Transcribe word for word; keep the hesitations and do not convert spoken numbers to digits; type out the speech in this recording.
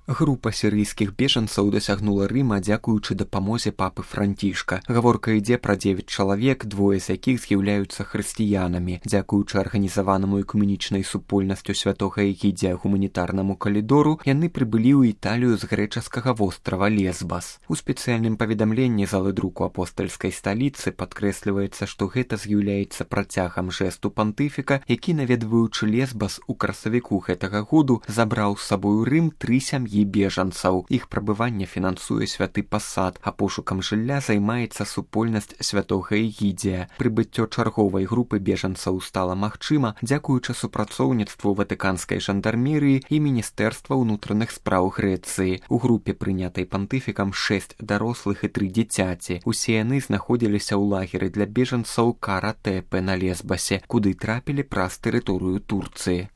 Група сірыйскіх бежанцаў дасягнула Рыма дзякуючы дапамозе папы Францішка. Гаворка ідзе пра дзевяць чалавек, двое з якіх з'яўляюцца хрысціянамі. Дзякуючы арганізаванаму экуменічнай супольнасцю святога Эгідзія гуманітарнаму калідору, яны прыбылі ў Італію з грэчаскага вострава Лесбас. У спецыяльным паведамленні залы друку апостальскай сталіцы падкрэсліваецца, што гэта з'яўляецца працягам жэсту пантыфіка, які, наведваючы Лесбас у красавіку гэтага году, забраў з сабою Рым тры сям'і бежанцаў. Іх прабыванне фінансуе святы пасад, а пошукам жылля займаецца супольнасць святога Эгідзія. Прыбыццё чарговай групы бежанцаў стала магчыма дзякуючы супрацоўніцтву ватыканскай жандармерыі і міністэрства ўнутраных спраў Грэцыі. У групе, прынятай пантыфікам, шэсць дарослых і тры дзіцяці. Усе яны знаходзіліся ў лагеры для бежанцаў Кара-Тепе на Лесбасе, куды трапілі праз тэрыторыю Турцыі.